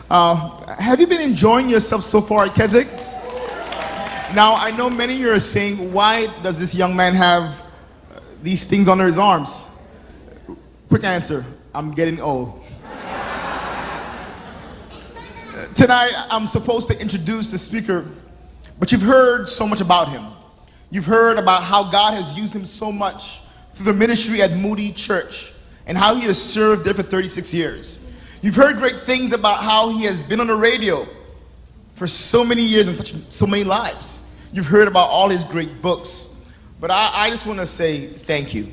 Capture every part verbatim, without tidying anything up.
Uh, have you been enjoying yourself so far at Keswick? Now, I know many of you are saying, why does this young man have these things under his arms? Quick answer, I'm getting old. Tonight, I'm supposed to introduce the speaker, but you've heard so much about him. You've heard about how God has used him so much through the ministry at Moody Church and how he has served there for thirty-six years. You've heard great things about how he has been on the radio for so many years and touched so many lives. You've heard about all his great books. But I, I just want to say thank you.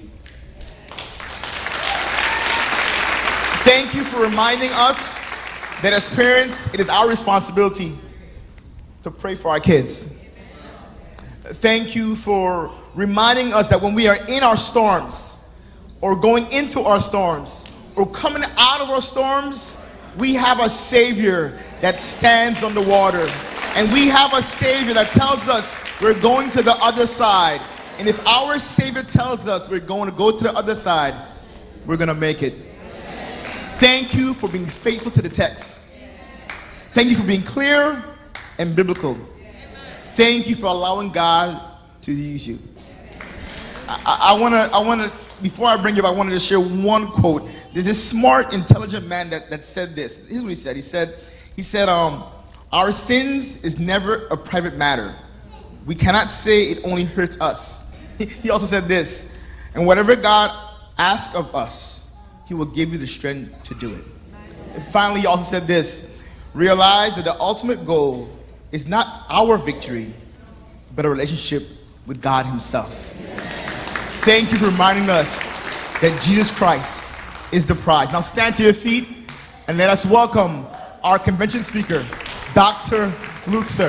Thank you for reminding us that as parents, it is our responsibility to pray for our kids. Thank you for reminding us that when we are in our storms, or going into our storms, or coming out of our storms, we have a Savior that stands on the water. And we have a Savior that tells us we're going to the other side. And if our Savior tells us we're going to go to the other side, we're going to make it. Thank you for being faithful to the text. Thank you for being clear and biblical. Thank you for allowing God to use you. I want to, I want to, before I bring you up, I wanted to share one quote. There's this smart, intelligent man that, that said this. Here's what he said. He said, he said, um, our sins is never a private matter. We cannot say it only hurts us. He also said this, and whatever God asks of us, he will give you the strength to do it. And finally, he also said this, realize that the ultimate goal is not our victory, but a relationship with God himself. Thank you for reminding us that Jesus Christ is the prize. Now stand to your feet and let us welcome our convention speaker, Doctor Lutzer.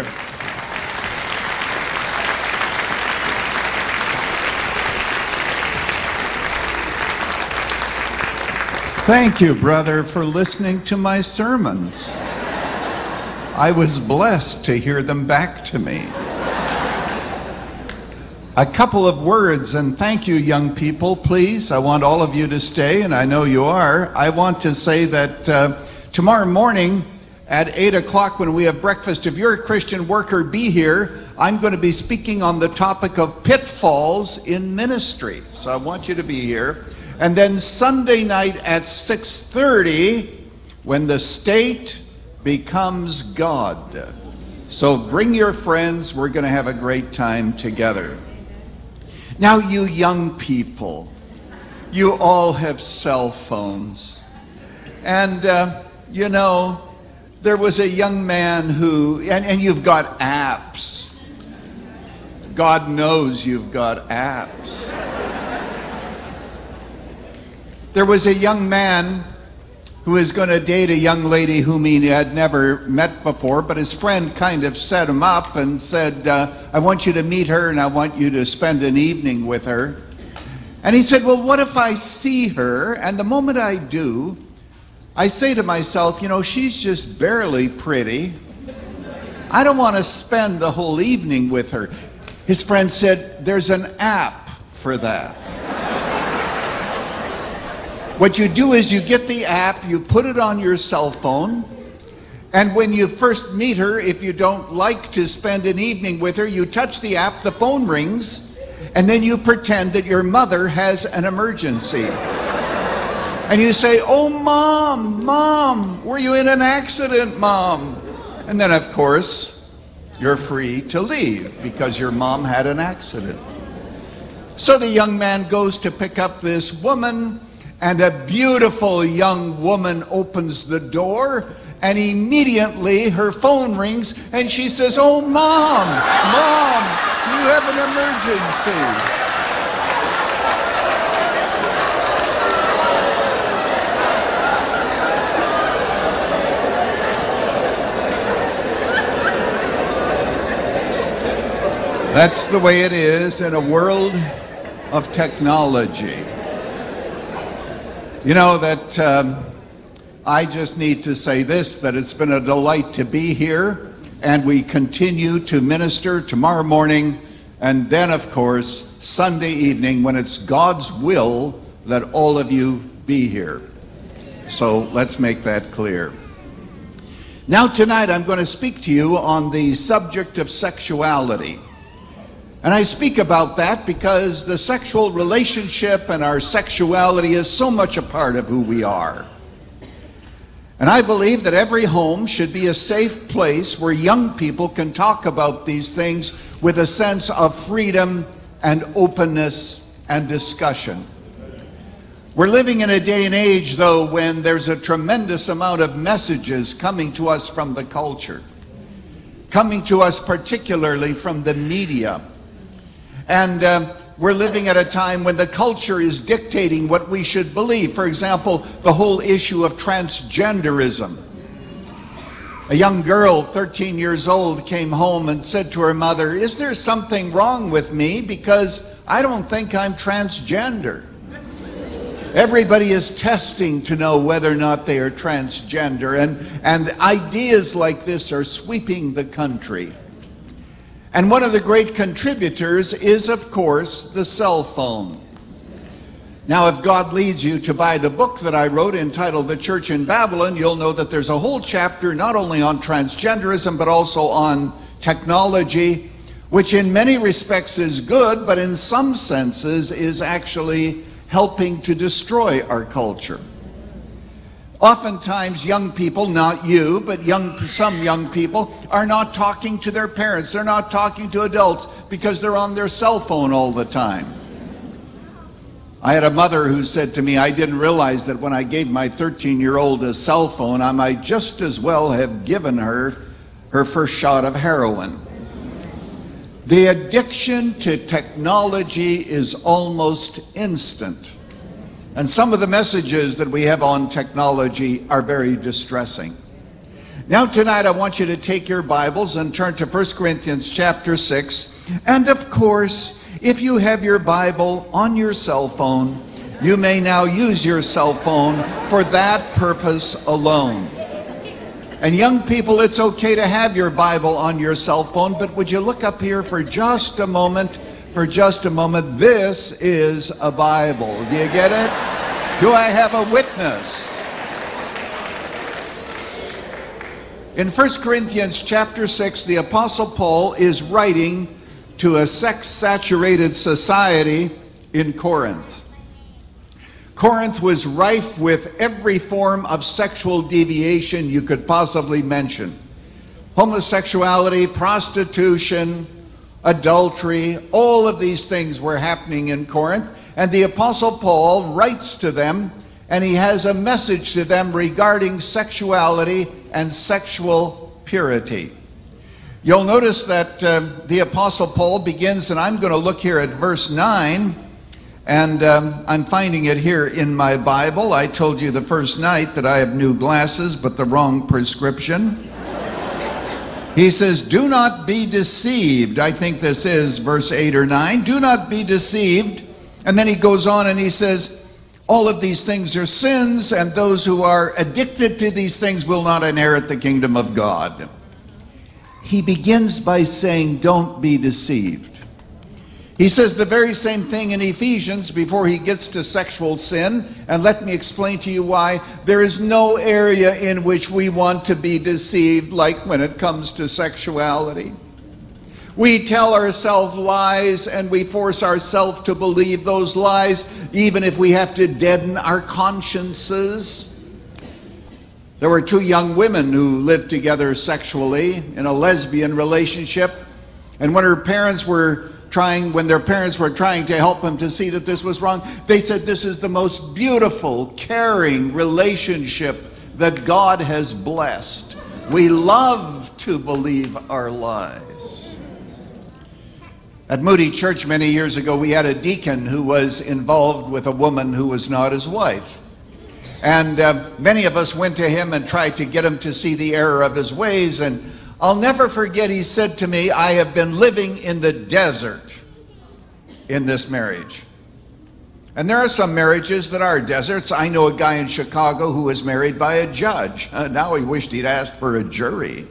Thank you, brother, for listening to my sermons. I was blessed to hear them back to me. A couple of words, and thank you, young people, please. I want all of you to stay, and I know you are. I want to say that uh, tomorrow morning at eight o'clock when we have breakfast, if you're a Christian worker, be here. I'm going to be speaking on the topic of pitfalls in ministry. So I want you to be here. And then Sunday night at six thirty, when the state becomes God. So bring your friends. We're going to have a great time together. Now, you young people, you all have cell phones. And, uh, you know, there was a young man who, and, and you've got apps. God knows you've got apps. There was a young man who was going to date a young lady whom he had never met before, but his friend kind of set him up and said, uh, I want you to meet her and I want you to spend an evening with her. And he said, well, what if I see her? And the moment I do, I say to myself, you know, she's just barely pretty. I don't want to spend the whole evening with her. His friend said, there's an app for that. What you do is you get the app, you put it on your cell phone, and when you first meet her, if you don't like to spend an evening with her, you touch the app, the phone rings, and then you pretend that your mother has an emergency. And you say, oh, Mom, Mom, were you in an accident, Mom? And then, of course, you're free to leave because your mom had an accident. So the young man goes to pick up this woman, and a beautiful young woman opens the door, and immediately her phone rings, and she says, oh, Mom, Mom, you have an emergency. That's the way it is in a world of technology. You know that um, I just need to say this, that it's been a delight to be here, and we continue to minister tomorrow morning, and then, of course, Sunday evening when it's God's will that all of you be here. So let's make that clear. Now tonight I'm going to speak to you on the subject of sexuality. And I speak about that because the sexual relationship and our sexuality is so much a part of who we are. And I believe that every home should be a safe place where young people can talk about these things with a sense of freedom and openness and discussion. We're living in a day and age, though, when there's a tremendous amount of messages coming to us from the culture, coming to us particularly from the media. And um, we're living at a time when the culture is dictating what we should believe. For example, the whole issue of transgenderism. A young girl, thirteen years old, came home and said to her mother, "Is there something wrong with me? Because I don't think I'm transgender." Everybody is testing to know whether or not they are transgender, and, and ideas like this are sweeping the country. And one of the great contributors is, of course, the cell phone. Now, if God leads you to buy the book that I wrote entitled The Church in Babylon, you'll know that there's a whole chapter not only on transgenderism, but also on technology, which in many respects is good, but in some senses is actually helping to destroy our culture. Oftentimes young people, not you, but young, some young people are not talking to their parents. They're not talking to adults because they're on their cell phone all the time. I had a mother who said to me, "I didn't realize that when I gave my thirteen-year-old a cell phone, I might just as well have given her her first shot of heroin." The addiction to technology is almost instant. And some of the messages that we have on technology are very distressing. Now tonight I want you to take your Bibles and turn to First Corinthians chapter six. And of course, if you have your Bible on your cell phone, you may now use your cell phone for that purpose alone. And young people, it's okay to have your Bible on your cell phone, but would you look up here for just a moment? For just a moment. This is a Bible. Do you get it? Do I have a witness? In First Corinthians chapter six, the Apostle Paul is writing to a sex-saturated society in Corinth. Corinth was rife with every form of sexual deviation you could possibly mention. Homosexuality, prostitution, adultery, all of these things were happening in Corinth. And the Apostle Paul writes to them, and he has a message to them regarding sexuality and sexual purity. You'll notice that uh, the Apostle Paul begins, and I'm going to look here at verse nine, and um, I'm finding it here in my Bible. I told you the first night that I have new glasses, but the wrong prescription. He says, "Do not be deceived." I think this is verse eight or nine. "Do not be deceived." And then he goes on and he says, all of these things are sins, and those who are addicted to these things will not inherit the kingdom of God. He begins by saying, don't be deceived. He says the very same thing in Ephesians before he gets to sexual sin. And let me explain to you why. There is no area in which we want to be deceived like when it comes to sexuality. We tell ourselves lies and we force ourselves to believe those lies, even if we have to deaden our consciences. There were two young women who lived together sexually in a lesbian relationship. And when her parents were trying, when their parents were trying to help them to see that this was wrong, they said, this is the most beautiful, caring relationship that God has blessed. We love to believe our lies. At Moody Church many years ago, we had a deacon who was involved with a woman who was not his wife. And uh, many of us went to him and tried to get him to see the error of his ways. And I'll never forget, he said to me, I have been living in the desert in this marriage. And there are some marriages that are deserts. I know a guy in Chicago who was married by a judge. Uh, now he wished he'd asked for a jury.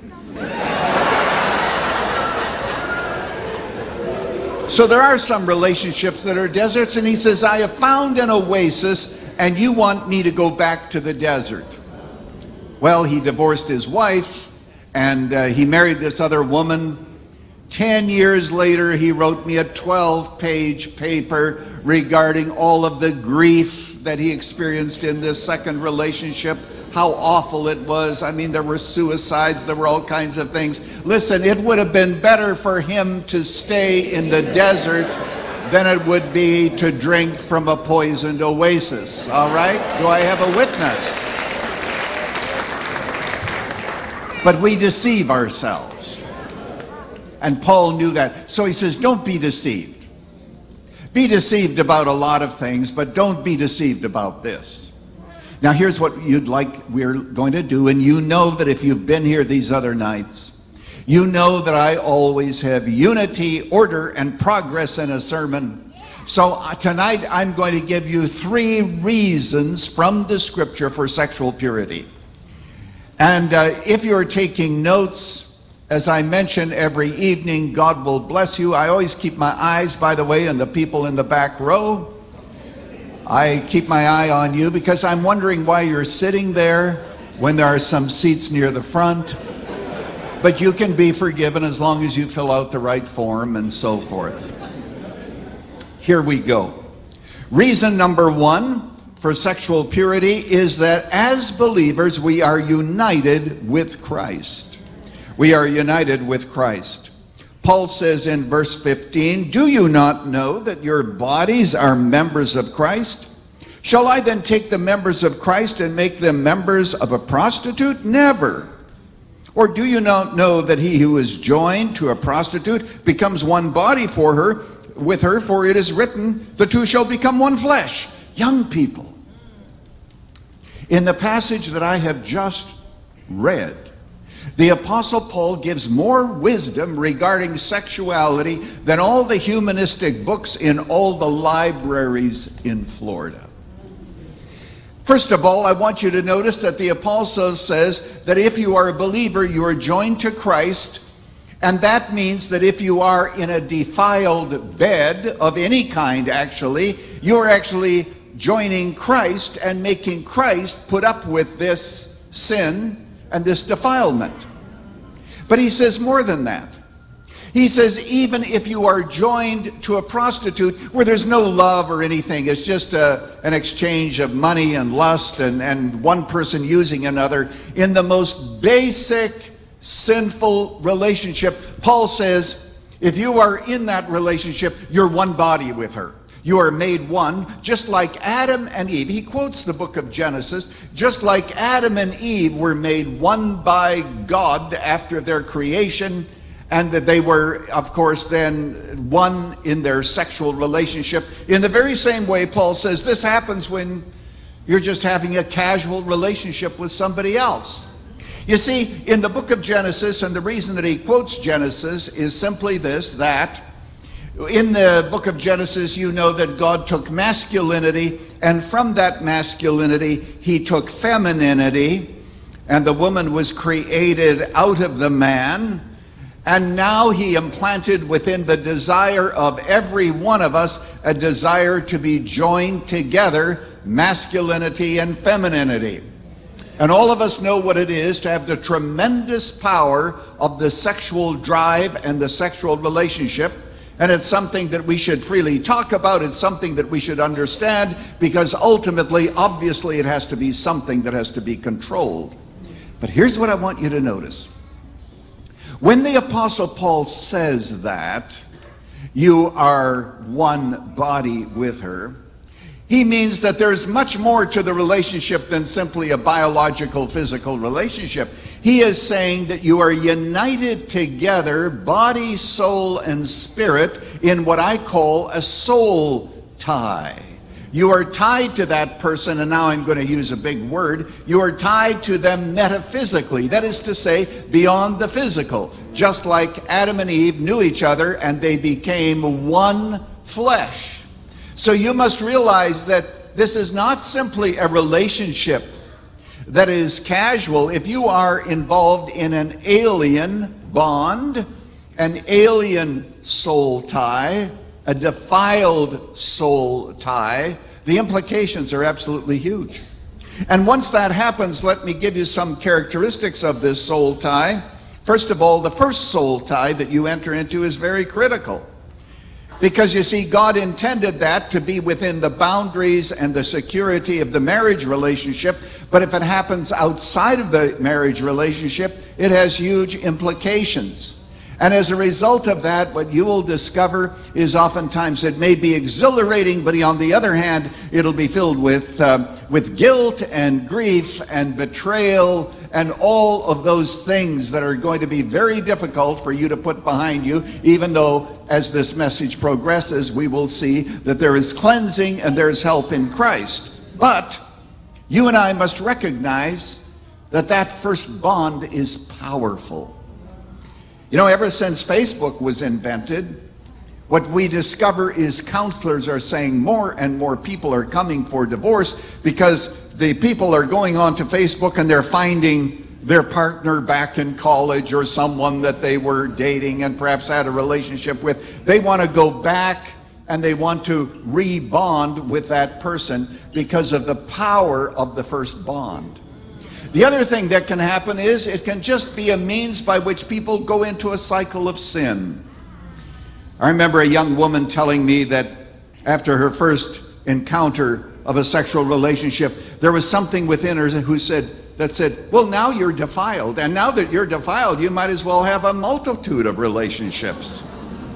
So there are some relationships that are deserts, and he says, I have found an oasis, and you want me to go back to the desert. Well, he divorced his wife, and uh, he married this other woman. Ten years later, he wrote me a twelve-page paper regarding all of the grief that he experienced in this second relationship, how awful it was. I mean, there were suicides, there were all kinds of things. Listen, it would have been better for him to stay in the desert than it would be to drink from a poisoned oasis. All right? Do I have a witness? But we deceive ourselves. And Paul knew that. So he says, don't be deceived. Be deceived about a lot of things, but don't be deceived about this. Now here's what you'd like we're going to do, and you know that if you've been here these other nights, you know that I always have unity, order, and progress in a sermon. So tonight I'm going to give you three reasons from the scripture for sexual purity. And uh, if you're taking notes, as I mention every evening, God will bless you. I always keep my eyes, by the way, on the people in the back row. I keep my eye on you because I'm wondering why you're sitting there when there are some seats near the front. But you can be forgiven as long as you fill out the right form and so forth. Here we go. Reason number one for sexual purity is that as believers we are united with Christ. We are united with Christ. Paul says in verse fifteen, do you not know that your bodies are members of Christ? Shall I then take the members of Christ and make them members of a prostitute? Never. Or do you not know that he who is joined to a prostitute becomes one body for her, with her, for it is written, the two shall become one flesh. Young people, in the passage that I have just read, the Apostle Paul gives more wisdom regarding sexuality than all the humanistic books in all the libraries in Florida. First of all, I want you to notice that the Apostle says that if you are a believer, you are joined to Christ, and that means that if you are in a defiled bed of any kind, actually, you're actually joining Christ and making Christ put up with this sin and this defilement. But he says more than that. He says even if you are joined to a prostitute where there's no love or anything, it's just a, an exchange of money and lust and, and one person using another, in the most basic sinful relationship, Paul says if you are in that relationship, you're one body with her. You are made one, just like Adam and Eve. He quotes the book of Genesis. Just like Adam and Eve were made one by God after their creation, and that they were, of course, then one in their sexual relationship. In the very same way, Paul says this happens when you're just having a casual relationship with somebody else. You see, in the book of Genesis, and the reason that he quotes Genesis is simply this, that in the book of Genesis, you know that God took masculinity, and from that masculinity, he took femininity, and the woman was created out of the man, and now he implanted within the desire of every one of us a desire to be joined together, masculinity and femininity. And all of us know what it is to have the tremendous power of the sexual drive and the sexual relationship. And it's something that we should freely talk about. It's something that we should understand, because ultimately, obviously, it has to be something that has to be controlled. But here's what I want you to notice. When the Apostle Paul says that you are one body with her, he means that there's much more to the relationship than simply a biological, physical relationship. He is saying that you are united together, body, soul, and spirit, in what I call a soul tie. You are tied to that person, and now I'm going to use a big word. You are tied to them metaphysically. That is to say, beyond the physical. Just like Adam and Eve knew each other and they became one flesh. So you must realize that this is not simply a relationship that is casual. If you are involved in an alien bond, an alien soul tie, a defiled soul tie, the implications are absolutely huge. And once that happens, let me give you some characteristics of this soul tie. First of all, the first soul tie that you enter into is very critical. Because you see, God intended that to be within the boundaries and the security of the marriage relationship. But if it happens outside of the marriage relationship, it has huge implications. And as a result of that, what you will discover is oftentimes it may be exhilarating, but on the other hand, it'll be filled with, uh, with guilt and grief and betrayal and all of those things that are going to be very difficult for you to put behind you, even though as this message progresses, we will see that there is cleansing and there is help in Christ. But you and I must recognize that that first bond is powerful. You know, ever since Facebook was invented, what we discover is counselors are saying more and more people are coming for divorce because the people are going on to Facebook and they're finding their partner back in college or someone that they were dating and perhaps had a relationship with. They want to go back and they want to re-bond with that person because of the power of the first bond. The other thing that can happen is it can just be a means by which people go into a cycle of sin. I remember a young woman telling me that after her first encounter of a sexual relationship, there was something within her who said, that said, well, now you're defiled. And now that you're defiled, you might as well have a multitude of relationships.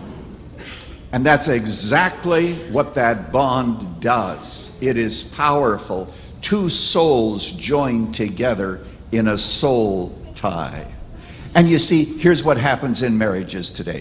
And that's exactly what that bond does. It is powerful. Two souls joined together in a soul tie. And you see, here's what happens in marriages today.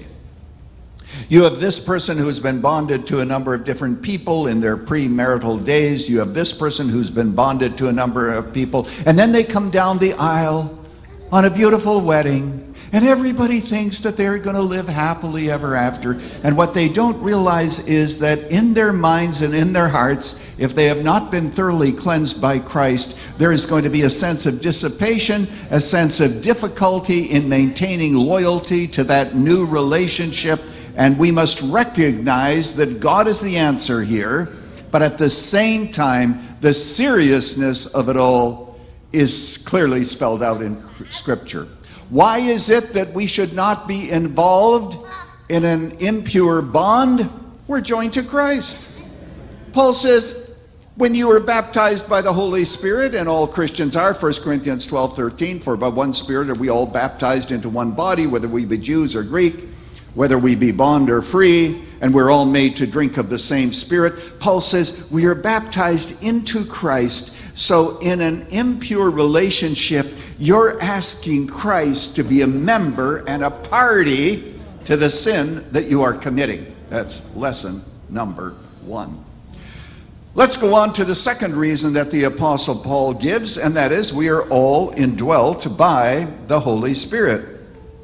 You have this person who's been bonded to a number of different people in their premarital days. You have this person who's been bonded to a number of people. And then they come down the aisle on a beautiful wedding. And everybody thinks that they're going to live happily ever after. And what they don't realize is that in their minds and in their hearts, if they have not been thoroughly cleansed by Christ, there is going to be a sense of dissipation, a sense of difficulty in maintaining loyalty to that new relationship. And we must recognize that God is the answer here, but at the same time, the seriousness of it all is clearly spelled out in Scripture. Why is it that we should not be involved in an impure bond? We're joined to Christ. Paul says, when you were baptized by the Holy Spirit, and all Christians are, First Corinthians twelve thirteen, for by one Spirit are we all baptized into one body, whether we be Jews or Greek, whether we be bond or free, and we're all made to drink of the same Spirit. Paul says we are baptized into Christ. So in an impure relationship, you're asking Christ to be a member and a party to the sin that you are committing. That's lesson number one. Let's go on to the second reason that the Apostle Paul gives, and that is we are all indwelt by the Holy Spirit.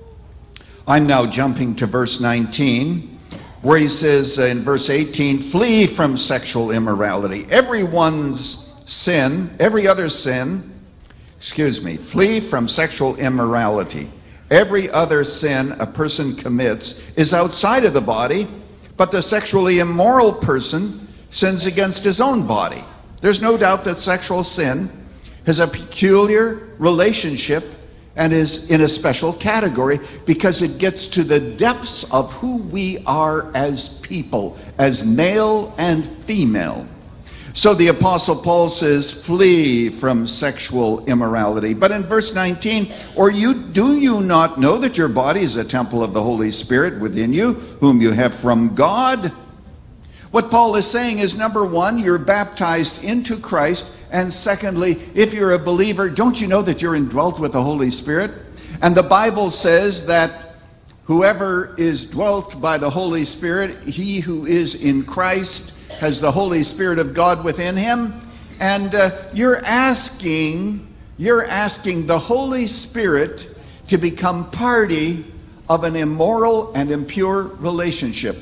I'm now jumping to verse nineteen, where he says in verse eighteen, flee from sexual immorality. Everyone's sin, every other sin, excuse me, flee from sexual immorality. Every other sin a person commits is outside of the body, but the sexually immoral person sins against his own body. There's no doubt that sexual sin has a peculiar relationship and is in a special category because it gets to the depths of who we are as people, as male and female. So the Apostle Paul says, flee from sexual immorality. But in verse nineteen, or you do you not know that your body is a temple of the Holy Spirit within you, whom you have from God? What Paul is saying is, number one, you're baptized into Christ. And secondly, if you're a believer, don't you know that you're indwelt with the Holy Spirit? And the Bible says that whoever is dwelt by the Holy Spirit, he who is in Christ has the Holy Spirit of God within him. And uh, you're asking, you're asking the Holy Spirit to become party of an immoral and impure relationship.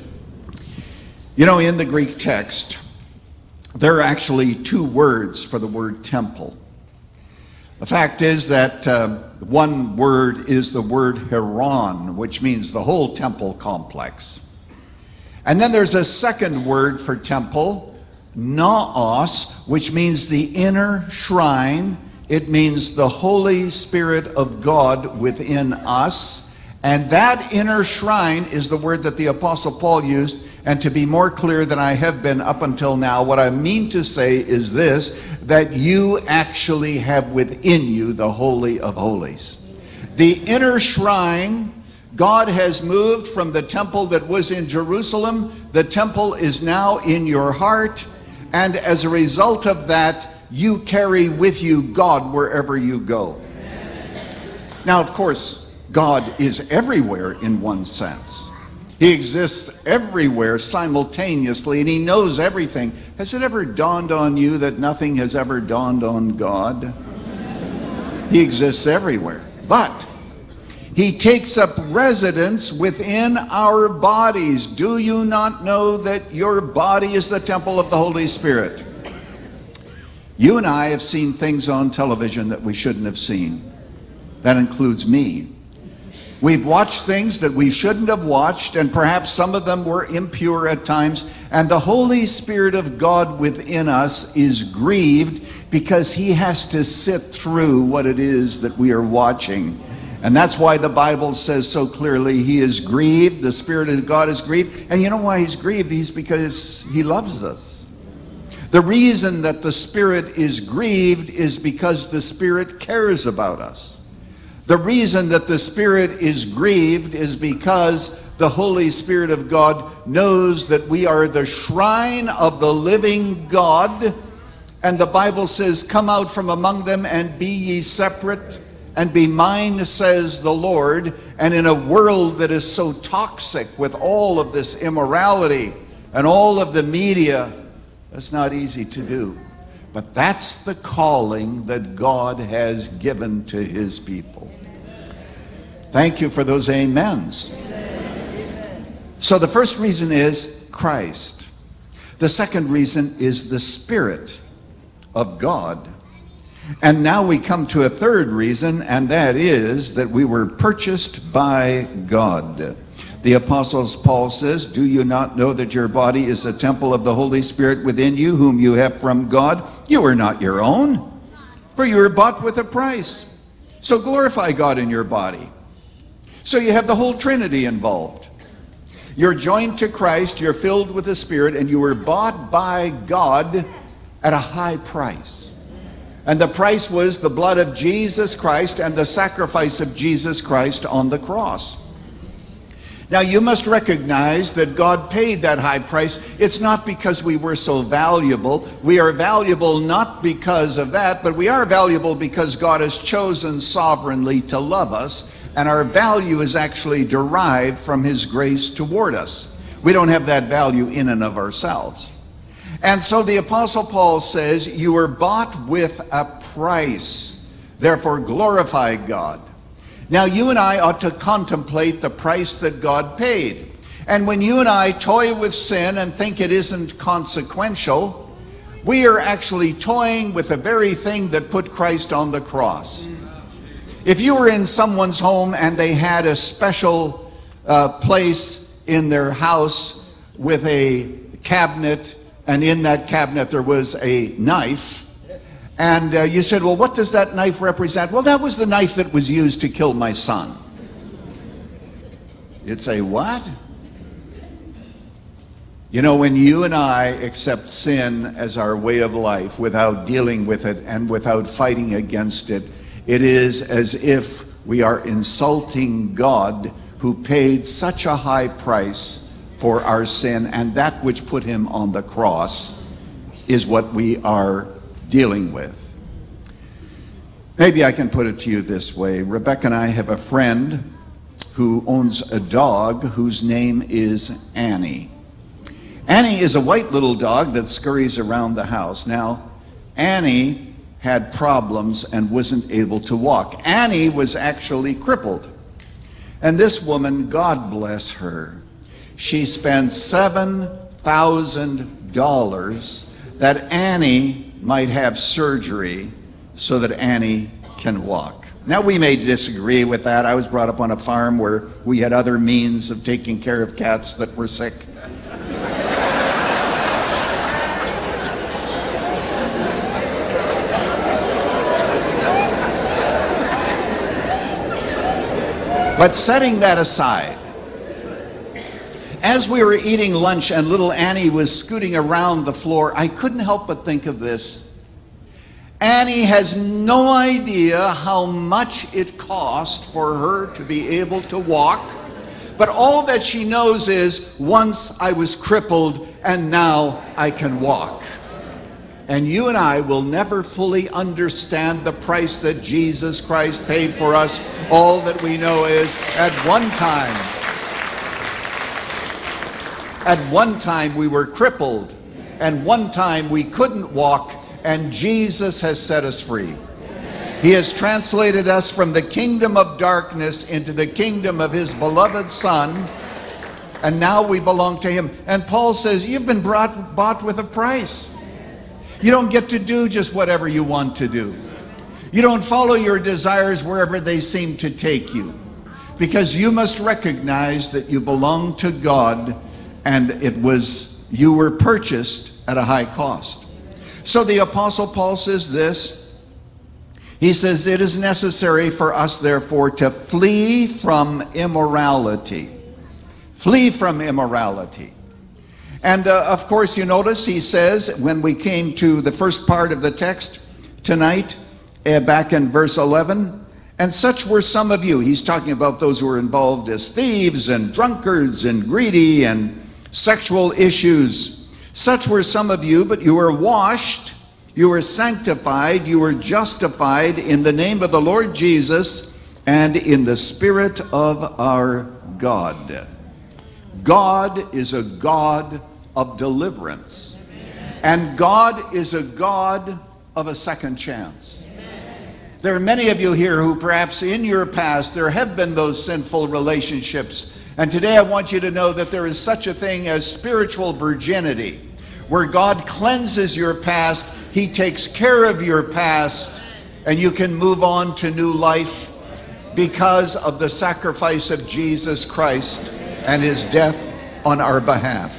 You know, in the Greek text, there are actually two words for the word temple. The fact is that uh, one word is the word heron, which means the whole temple complex. And then there's a second word for temple, naos, which means the inner shrine It means the Holy Spirit of God within us. And that inner shrine is the word that the Apostle Paul used. And to be more clear than I have been up until now, what I mean to say is this, that you actually have within you the Holy of Holies. The inner shrine, God has moved from the temple that was in Jerusalem. The temple is now in your heart. And as a result of that, you carry with you God wherever you go. Now, of course, God is everywhere in one sense. He exists everywhere simultaneously, and he knows everything. Has it ever dawned on you that nothing has ever dawned on God? He exists everywhere. But he takes up residence within our bodies. Do you not know that your body is the temple of the Holy Spirit? You and I have seen things on television that we shouldn't have seen. That includes me. We've watched things that we shouldn't have watched, and perhaps some of them were impure at times. And the Holy Spirit of God within us is grieved because he has to sit through what it is that we are watching. And that's why the Bible says so clearly he is grieved. The Spirit of God is grieved. And you know why he's grieved? He's because he loves us. The reason that the Spirit is grieved is because the Spirit cares about us. The reason that the Spirit is grieved is because the Holy Spirit of God knows that we are the shrine of the living God. And the Bible says, come out from among them and be ye separate and be mine, says the Lord. And in a world that is so toxic with all of this immorality and all of the media, that's not easy to do. But that's the calling that God has given to his people. Thank you for those amens. Amen. So the first reason is Christ. The second reason is the Spirit of God. And now we come to a third reason, and that is that we were purchased by God. The Apostle Paul says, do you not know that your body is a temple of the Holy Spirit within you, whom you have from God? You are not your own, for you were bought with a price. So glorify God in your body. So you have the whole Trinity involved. You're joined to Christ, you're filled with the Spirit, and you were bought by God at a high price. And the price was the blood of Jesus Christ and the sacrifice of Jesus Christ on the cross. Now you must recognize that God paid that high price. It's not because we were so valuable. We are valuable not because of that, but we are valuable because God has chosen sovereignly to love us. And our value is actually derived from his grace toward us. We don't have that value in and of ourselves. And so the Apostle Paul says, you were bought with a price. Therefore glorify God. Now you and I ought to contemplate the price that God paid. And when you and I toy with sin and think it isn't consequential, we are actually toying with the very thing that put Christ on the cross. If you were in someone's home and they had a special uh, place in their house with a cabinet, and in that cabinet there was a knife, and uh, you said, well, what does that knife represent? Well, that was the knife that was used to kill my son. You'd say, what? You know, when you and I accept sin as our way of life without dealing with it and without fighting against it, it is as if we are insulting God who paid such a high price for our sin, and that which put him on the cross is what we are dealing with. Maybe I can put it to you this way. Rebecca and I have a friend who owns a dog whose name is Annie. Annie is a white little dog that scurries around the house. Now, Annie had problems and wasn't able to walk. Annie was actually crippled. And this woman, God bless her, she spent seven thousand dollars that Annie might have surgery so that Annie can walk. Now, we may disagree with that. I was brought up on a farm where we had other means of taking care of cats that were sick. But setting that aside, as we were eating lunch and little Annie was scooting around the floor, I couldn't help but think of this. Annie has no idea how much it cost for her to be able to walk, but all that she knows is, once I was crippled and now I can walk. And you and I will never fully understand the price that Jesus Christ paid for us. All that we know is, at one time, at one time we were crippled, and one time we couldn't walk, and Jesus has set us free. He has translated us from the kingdom of darkness into the kingdom of his beloved Son, and now we belong to him. And Paul says, you've been brought, bought with a price. You don't get to do just whatever you want to do. You don't follow your desires wherever they seem to take you, because you must recognize that you belong to God, and it was, you were purchased at a high cost. So the Apostle Paul says this. He says, it is necessary for us, therefore, to flee from immorality. Flee from immorality. And uh, of course, you notice he says, when we came to the first part of the text tonight, uh, back in verse eleven, and such were some of you. He's talking about those who were involved as thieves and drunkards and greedy and sexual issues. Such were some of you, but you were washed, you were sanctified, you were justified in the name of the Lord Jesus and in the Spirit of our God. God is a God of deliverance. And God is a God of a second chance. There are many of you here who perhaps in your past there have been those sinful relationships. And today I want you to know that there is such a thing as spiritual virginity, where God cleanses your past, he takes care of your past, and you can move on to new life because of the sacrifice of Jesus Christ and his death on our behalf.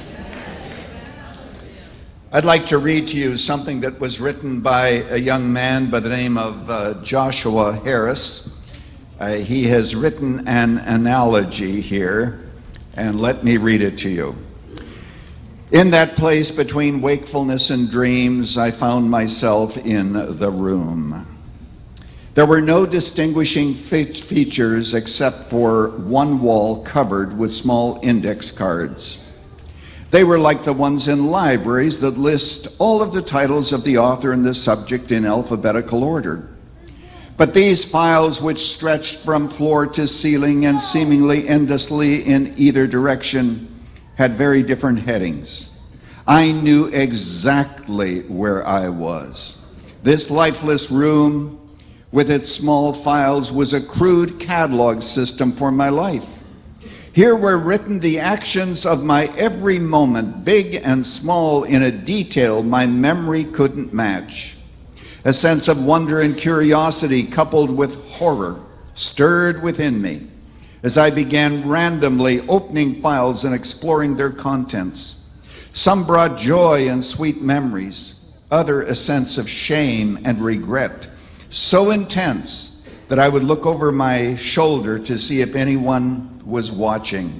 I'd like to read to you something that was written by a young man by the name of uh, Joshua Harris. Uh, he has written an analogy here, and let me read it to you. In that place between wakefulness and dreams, I found myself in the room. There were no distinguishing fe- features except for one wall covered with small index cards. They were like the ones in libraries that list all of the titles of the author and the subject in alphabetical order. But these files, which stretched from floor to ceiling and seemingly endlessly in either direction, had very different headings. I knew exactly where I was. This lifeless room with its small files was a crude catalog system for my life. Here were written the actions of my every moment, big and small, in a detail my memory couldn't match. A sense of wonder and curiosity coupled with horror stirred within me as I began randomly opening files and exploring their contents. Some brought joy and sweet memories, other a sense of shame and regret, so intense that I would look over my shoulder to see if anyone was watching.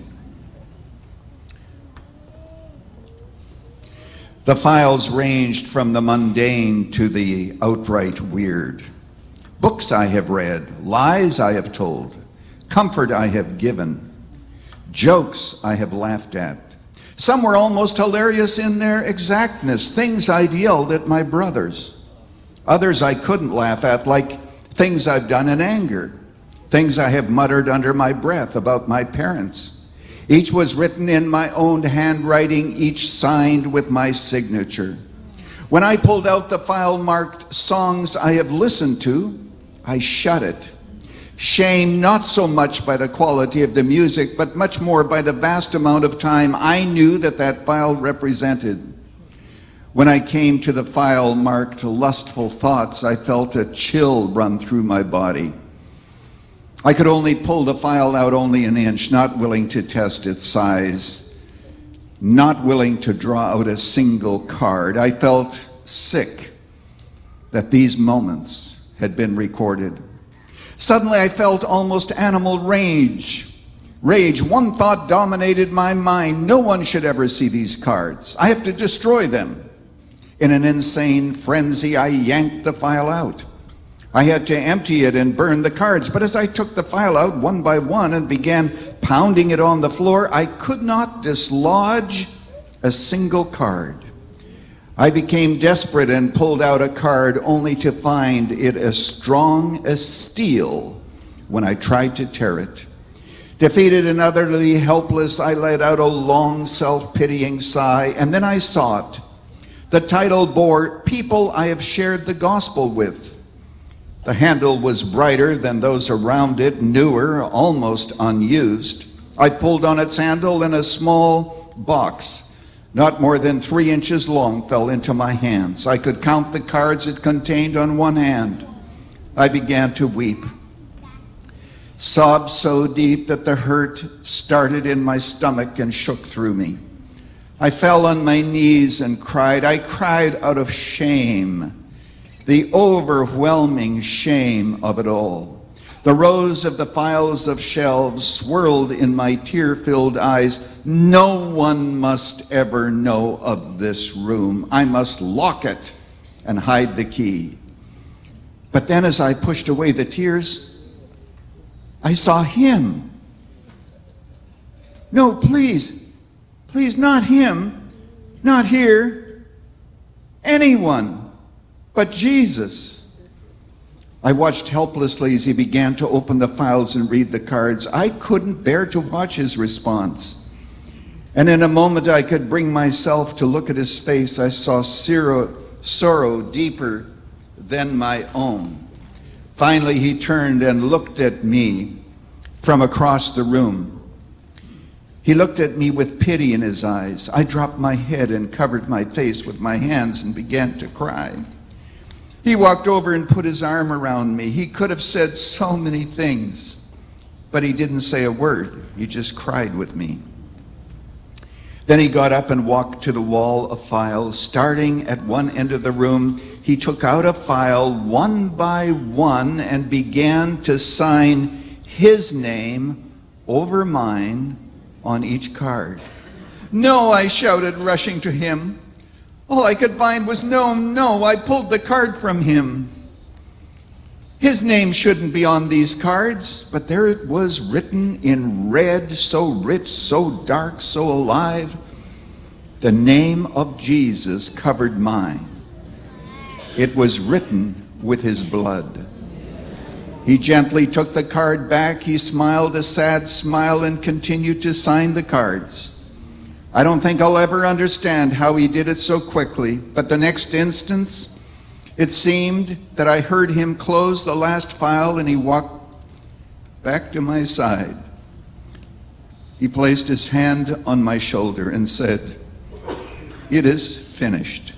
The files ranged from the mundane to the outright weird. Books I have read, lies I have told, comfort I have given, jokes I have laughed at. Some were almost hilarious in their exactness, things I'd yelled at my brothers. Others I couldn't laugh at, like things I've done in anger, things I have muttered under my breath about my parents. Each was written in my own handwriting, each signed with my signature. When I pulled out the file marked songs I have listened to, I shut it. Shamed not so much by the quality of the music, but much more by the vast amount of time I knew that that file represented. When I came to the file marked lustful thoughts, I felt a chill run through my body. I could only pull the file out only an inch, not willing to test its size, not willing to draw out a single card. I felt sick that these moments had been recorded. Suddenly I felt almost animal rage. Rage, one thought dominated my mind. No one should ever see these cards. I have to destroy them. In an insane frenzy, I yanked the file out. I had to empty it and burn the cards, but as I took the file out one by one and began pounding it on the floor, I could not dislodge a single card. I became desperate and pulled out a card only to find it as strong as steel when I tried to tear it. Defeated and utterly helpless, I let out a long self-pitying sigh, and then I saw it. The title bore, "People I Have Shared the Gospel With." The handle was brighter than those around it, newer, almost unused. I pulled on its handle and a small box, not more than three inches long, fell into my hands. I could count the cards it contained on one hand. I began to weep. Sobbed so deep that the hurt started in my stomach and shook through me. I fell on my knees and cried. I cried out of shame, the overwhelming shame of it all. The rows of the files of shelves swirled in my tear-filled eyes. No one must ever know of this room. I must lock it and hide the key. But then as I pushed away the tears, I saw him. No, please, please, not him, not here, anyone but Jesus. I watched helplessly as he began to open the files and read the cards. I couldn't bear to watch his response. And in a moment I could bring myself to look at his face. I saw sorrow, sorrow deeper than my own. Finally he turned and looked at me from across the room. He looked at me with pity in his eyes. I dropped my head and covered my face with my hands and began to cry. He walked over and put his arm around me. He could have said so many things, but he didn't say a word. He just cried with me. Then he got up and walked to the wall of files. Starting at one end of the room, he took out a file one by one and began to sign his name over mine on each card. "No," I shouted, rushing to him. All I could find was no, no. I pulled the card from him. His name shouldn't be on these cards, but there it was written in red, so rich, so dark, so alive. The name of Jesus covered mine. It was written with his blood. He gently took the card back. He smiled a sad smile and continued to sign the cards. I don't think I'll ever understand how he did it so quickly, but the next instant, it seemed that I heard him close the last file and he walked back to my side. He placed his hand on my shoulder and said, "It is finished."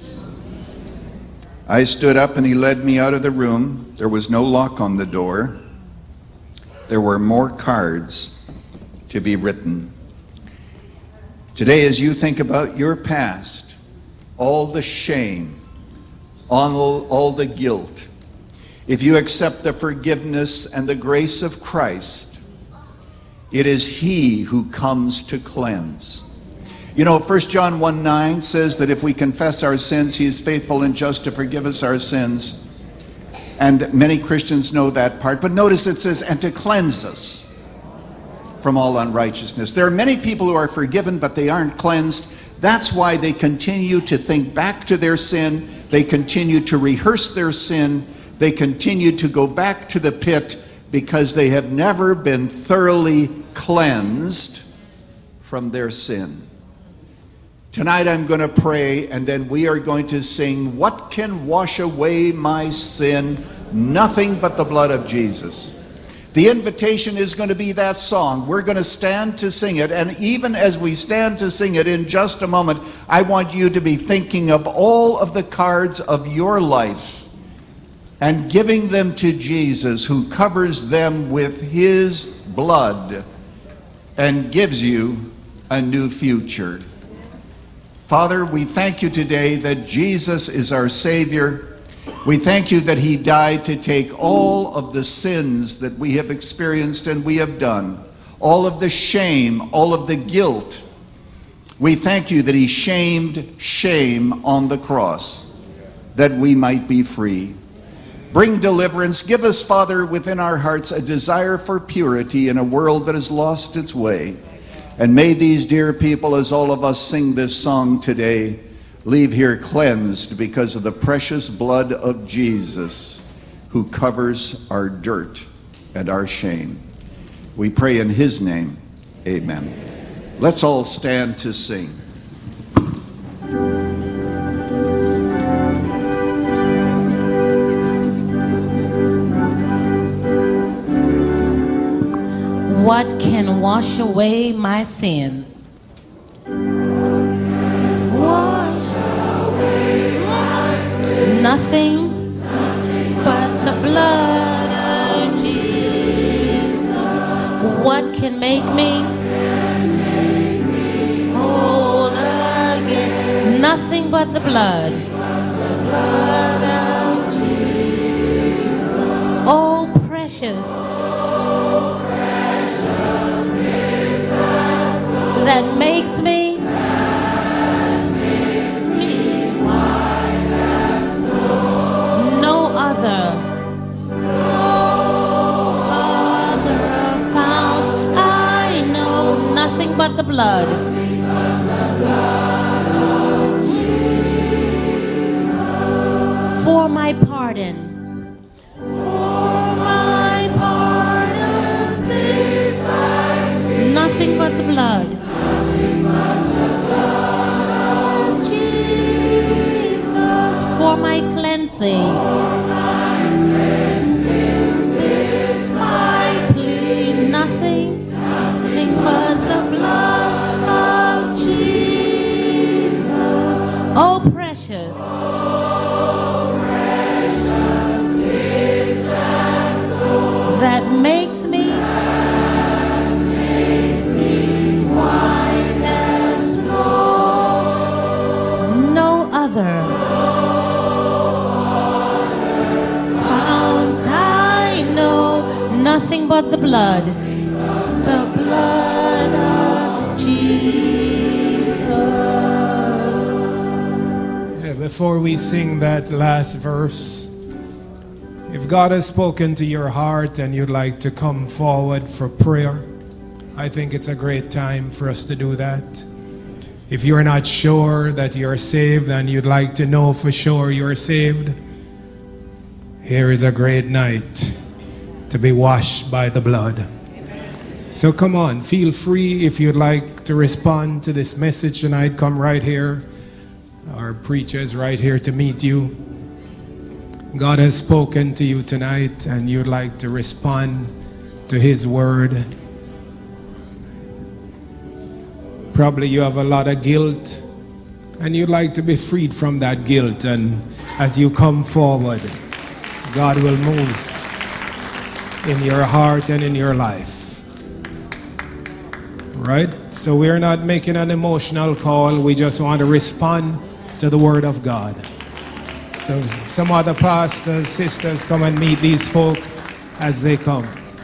I stood up and he led me out of the room. There was no lock on the door. There were more cards to be written. Today, as you think about your past, all the shame, all, all the guilt, if you accept the forgiveness and the grace of Christ, it is he who comes to cleanse. You know, First John one nine says that if we confess our sins, he is faithful and just to forgive us our sins. And many Christians know that part. But notice it says, and to cleanse us from all unrighteousness. There are many people who are forgiven, but they aren't cleansed. That's why they continue to think back to their sin. They continue to rehearse their sin. They continue to go back to the pit because they have never been thoroughly cleansed from their sin. Tonight I'm going to pray, and then we are going to sing, "What can wash away my sin? Nothing but the blood of Jesus." The invitation is going to be that song. We're going to stand to sing it, and even as we stand to sing it in just a moment, I want you to be thinking of all of the cards of your life and giving them to Jesus, who covers them with his blood and gives you a new future. Father, we thank you today that Jesus is our Savior. We thank you that he died to take all of the sins that we have experienced and we have done, all of the shame, all of the guilt. We thank you that he shamed shame on the cross, that we might be free. Bring deliverance. Give us, Father, within our hearts a desire for purity in a world that has lost its way. And may these dear people, as all of us sing this song today, leave here cleansed because of the precious blood of Jesus, who covers our dirt and our shame. We pray in his name. Amen. Let's all stand to sing. What can wash away my sins? Wash away my sins. Nothing, Nothing but the blood of Jesus. What can make me, can make me whole again? Nothing but the blood, the blood of Jesus. Oh, precious. That makes me, that makes me white as snow. No other, no other found. I know nothing but the blood, nothing but the blood of Jesus. For my pardon, for my pardon, this I see. Nothing but the blood. For my cleansing, for my cleansing, this my plea. Nothing, nothing but the blood of Jesus. Oh, precious, oh, precious is that blood that makes me, that makes me white as snow. No other. Nothing but the blood, the blood of Jesus. Yeah, before we sing that last verse, if God has spoken to your heart and you'd like to come forward for prayer, I think it's a great time for us to do that. If you're not sure that you're saved and you'd like to know for sure you're saved, here is a great night to be washed by the blood. Amen. So come on, feel free if you'd like to respond to this message tonight. Come right here. Our preacher is right here to meet you. God has spoken to you tonight and you'd like to respond to his word. Probably you have a lot of guilt and you'd like to be freed from that guilt, and as you come forward, God will move in your heart and in your life. Right? So we're not making an emotional call. We just want to respond to the word of God. So some other pastors, sisters, come and meet these folk as they come.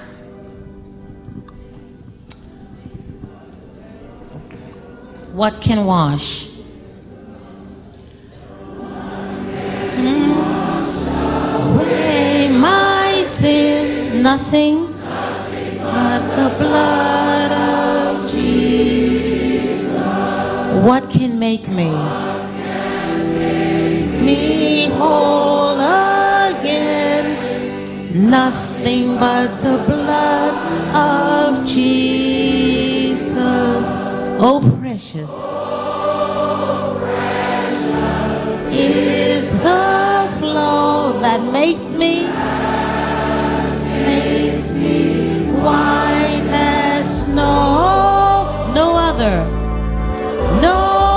What can wash? Mm. Away my sin. Nothing, Nothing but the blood of Jesus. What can make me, what can make me whole again? Nothing but the blood of Jesus. Oh, precious, oh, precious is the flow that makes me, makes me white as snow. No other, no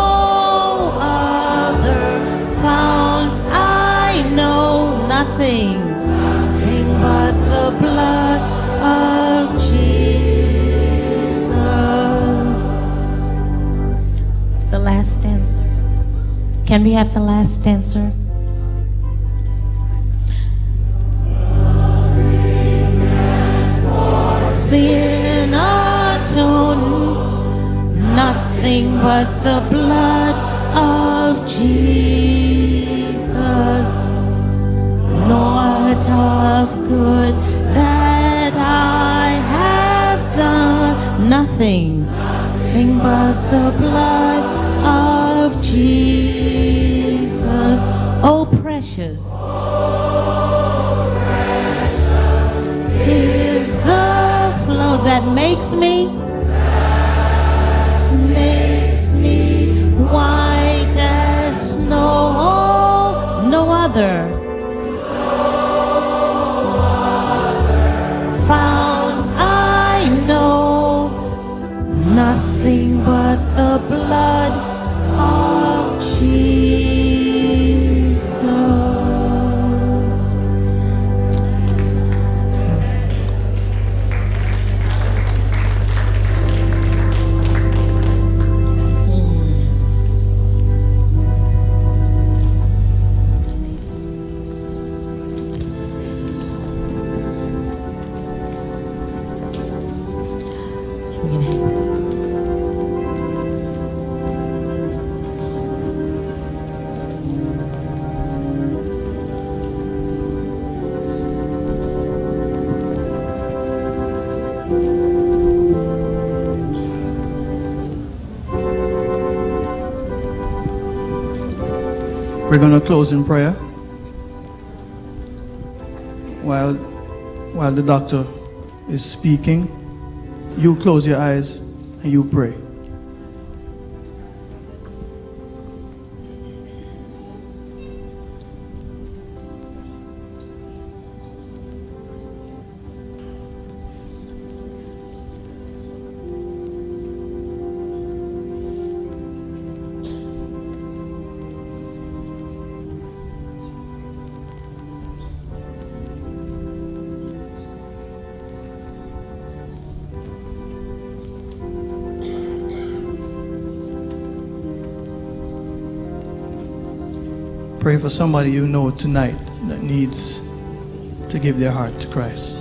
other fount. I know nothing, nothing but the blood of Jesus. The last stanza. Can we have the last stanza? nothing but the blood of Jesus. Naught of good that I have done, nothing, nothing but the blood of Jesus. Oh, precious, oh, precious is the flow that makes me, makes me white as snow. No other found I know, nothing but the blood of Jesus. We're going to close in prayer while, while the doctor is speaking. You close your eyes and you pray. Pray for somebody you know tonight that needs to give their heart to Christ.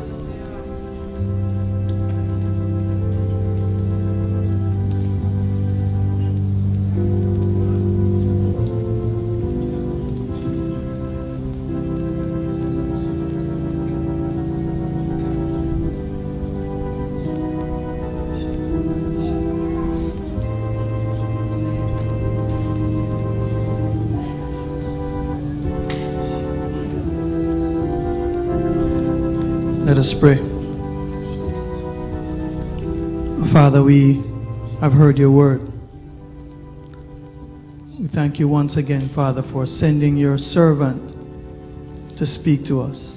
Let us pray. Father, we have heard your word. We thank you once again, Father, for sending your servant to speak to us.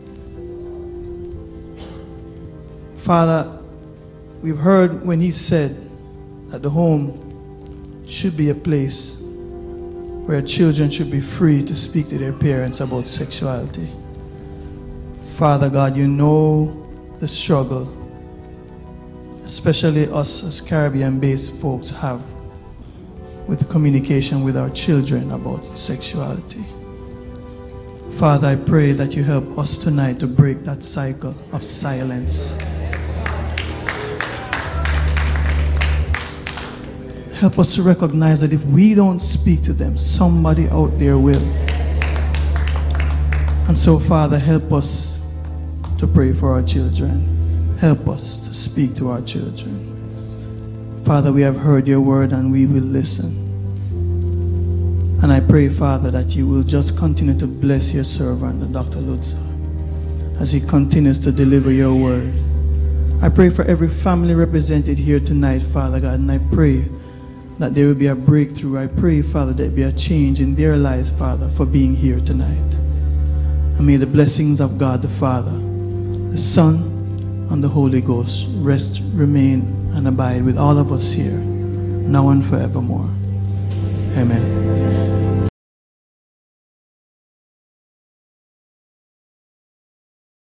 Father, we've heard when he said that the home should be a place where children should be free to speak to their parents about sexuality. Father God, you know the struggle, especially us as Caribbean-based folks have with communication with our children about sexuality. Father, I pray that you help us tonight to break that cycle of silence. Help us to recognize that if we don't speak to them, somebody out there will. And so, Father, help us to pray for our children. Help us to speak to our children. Father, we have heard your word and we will listen. And I pray, Father, that you will just continue to bless your servant, Doctor Lutzer, as he continues to deliver your word. I pray for every family represented here tonight, Father God, and I pray that there will be a breakthrough. I pray, Father, there will be a change in their lives, Father, for being here tonight. And may the blessings of God the Father, the Son, and the Holy Ghost rest, remain, and abide with all of us here, now and forevermore. Amen.